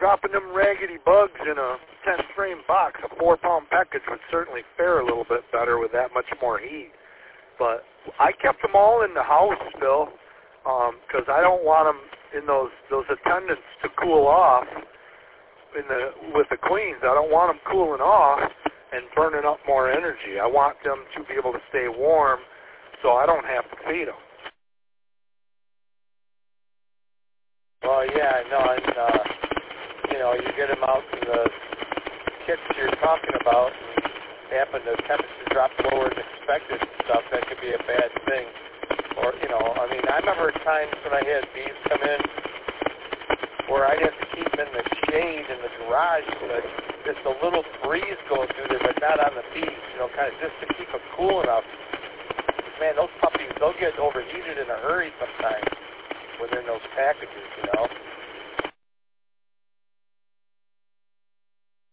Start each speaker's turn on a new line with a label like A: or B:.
A: dropping them raggedy bugs in a 10-frame box, a 4-pound package would certainly fare a little bit better with that much more heat. But I kept them all in the house still, because I don't want them in those attendants to cool off with the queens. I don't want them cooling off and burning up more energy. I want them to be able to stay warm so I don't have to feed them.
B: Well, yeah, no, and, you get them out in the kits you're talking about and happen to temperature drop lower than expected and stuff, that could be a bad thing. Or, I remember times when I had bees come in where I'd have to keep them in the shade in the garage so that just a little breeze going through there, but not on the bees, kind of just to keep them cool enough. Man, those puppies, they'll get overheated in a hurry sometimes within those packages,